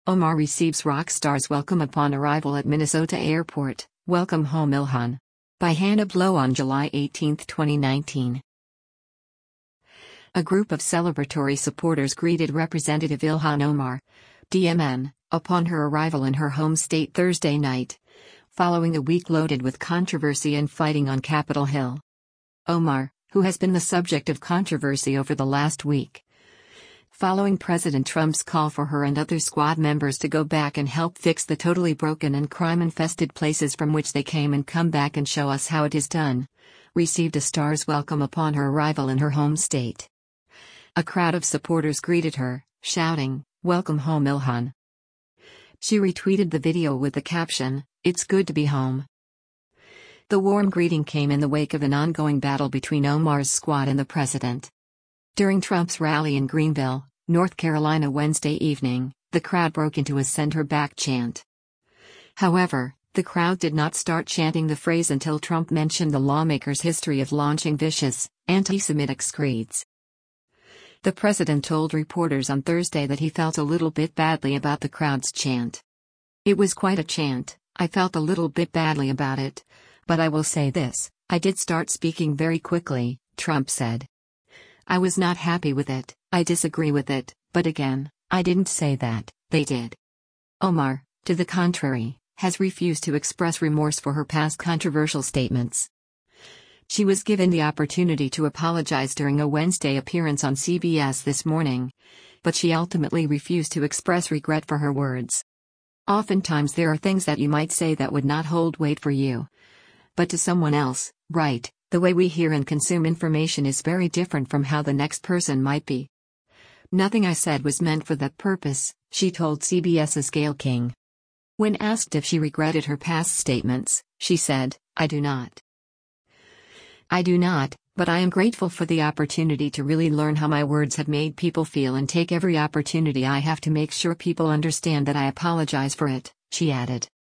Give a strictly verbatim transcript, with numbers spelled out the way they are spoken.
Omar receives rock star's welcome upon arrival at Minnesota airport. Welcome home Ilhan. By Hannah Blow on July eighteenth, twenty nineteen. A group of celebratory supporters greeted Representative Ilhan Omar, D M N, upon her arrival in her home state Thursday night, following a week loaded with controversy and fighting on Capitol Hill. Omar, who has been the subject of controversy over the last week, following President Trump's call for her and other squad members to go back and help fix the totally broken and crime-infested places from which they came and come back and show us how it is done, received a star's welcome upon her arrival in her home state. A crowd of supporters greeted her, shouting, "Welcome home Ilhan." She retweeted the video with the caption, "It's good to be home." The warm greeting came in the wake of an ongoing battle between Omar's squad and the president. During Trump's rally in Greenville, North Carolina Wednesday evening, the crowd broke into a "Send her back" chant. However, the crowd did not start chanting the phrase until Trump mentioned the lawmaker's history of launching vicious, anti-Semitic screeds. The president told reporters on Thursday that he felt a little bit badly about the crowd's chant. "It was quite a chant, I felt a little bit badly about it. But I will say this, I did start speaking very quickly," Trump said. "I was not happy with it, I disagree with it, but again, I didn't say that, they did." Omar, to the contrary, has refused to express remorse for her past controversial statements. She was given the opportunity to apologize during a Wednesday appearance on C B S This Morning, but she ultimately refused to express regret for her words. "Oftentimes there are things that you might say that would not hold weight for you. But to someone else, right, the way we hear and consume information is very different from how the next person might be. Nothing I said was meant for that purpose," she told CBS's Gayle King. When asked if she regretted her past statements, she said, "I do not. I do not, but I am grateful for the opportunity to really learn how my words have made people feel and take every opportunity I have to make sure people understand that I apologize for it," she added.